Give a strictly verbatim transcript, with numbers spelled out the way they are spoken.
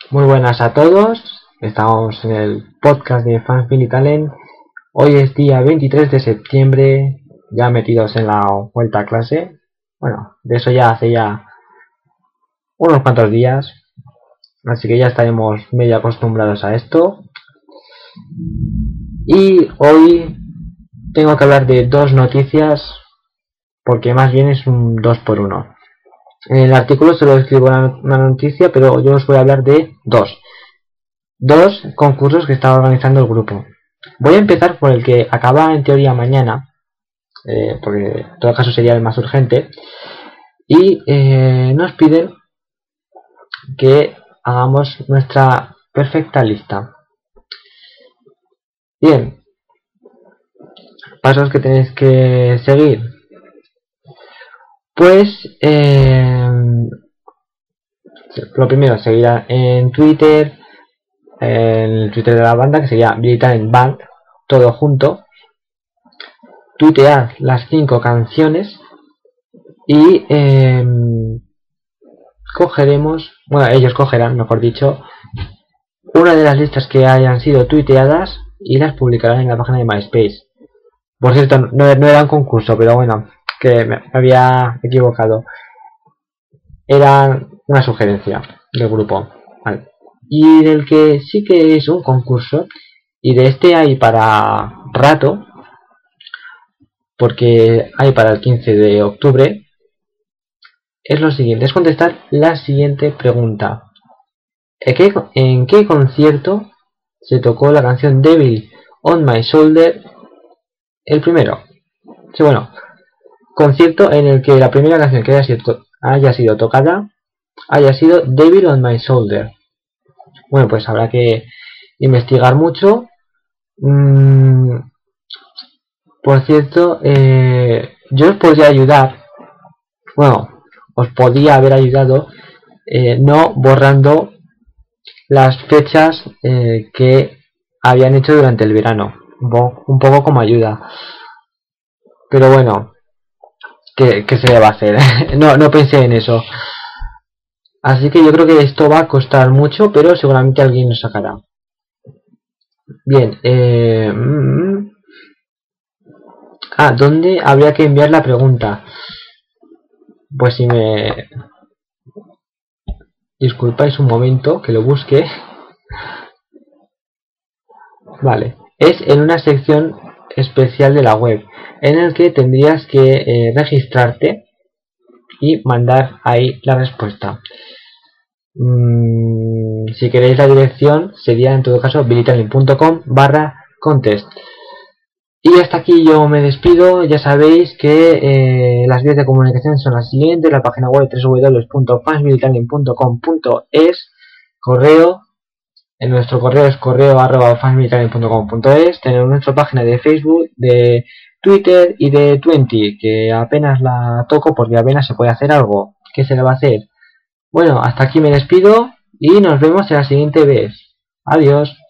Muy buenas a todos, estamos en el podcast de Fans Militalen. Hoy es día veintitrés de septiembre, ya metidos en la vuelta a clase. Bueno, de eso ya hace ya unos cuantos días, así que ya estaremos medio acostumbrados a esto. Y hoy tengo que hablar de dos noticias, porque más bien es un dos por uno. En el artículo solo escribo una noticia, pero yo os voy a hablar de dos. Dos concursos que está organizando el grupo. Voy a empezar por el que acaba en teoría mañana, eh, porque en todo caso sería el más urgente. Y eh, nos piden que hagamos nuestra perfecta lista. Bien, pasos que tenéis que seguir. Pues eh, lo primero, seguir en Twitter, en el Twitter de la banda, que sería Militalen Band, todo junto. Tuitear las cinco canciones y eh, cogeremos, bueno, ellos cogerán, mejor dicho, una de las listas que hayan sido tuiteadas y las publicarán en la página de MySpace. Por cierto, no, no era un concurso, pero bueno, que me había equivocado. Era una sugerencia del grupo. Vale. Y del que sí que es un concurso, y de este hay para rato, porque hay para el quince de octubre, es lo siguiente, es contestar la siguiente pregunta. ¿En qué, en qué concierto se tocó la canción Devil on My Shoulder? El primero. Sí, bueno, concierto en el que la primera canción que haya sido, haya sido tocada haya sido Devil on My Shoulder. Bueno, pues habrá que investigar mucho. Mm, por cierto, eh, yo os podría ayudar, bueno, os podía haber ayudado eh, no borrando las fechas eh, que habían hecho durante el verano, un poco, un poco como ayuda, pero bueno, ¿qué, qué se le va a hacer? no, no pensé en eso, así que yo creo que esto va a costar mucho, pero seguramente alguien lo sacará. Bien, eh, mm, ah, ¿dónde habría que enviar la pregunta? Pues si me disculpáis un momento que lo busque. Vale, es en una sección especial de la web en el que tendrías que eh, registrarte y mandar ahí la respuesta. Mm, si queréis la dirección sería en todo caso militalen punto com barra contest. Y hasta aquí yo me despido. Ya sabéis que eh, las vías de comunicación son las siguientes: la página web doble u doble u doble u punto fans militalen punto com punto es, correo, en nuestro correo es correo arroba fans militalen punto com punto es, tenemos nuestra página de Facebook, de Twitter y de Twenty, que apenas la toco porque apenas se puede hacer algo. ¿Qué se le va a hacer? Bueno, hasta aquí me despido y nos vemos en la siguiente vez. Adiós.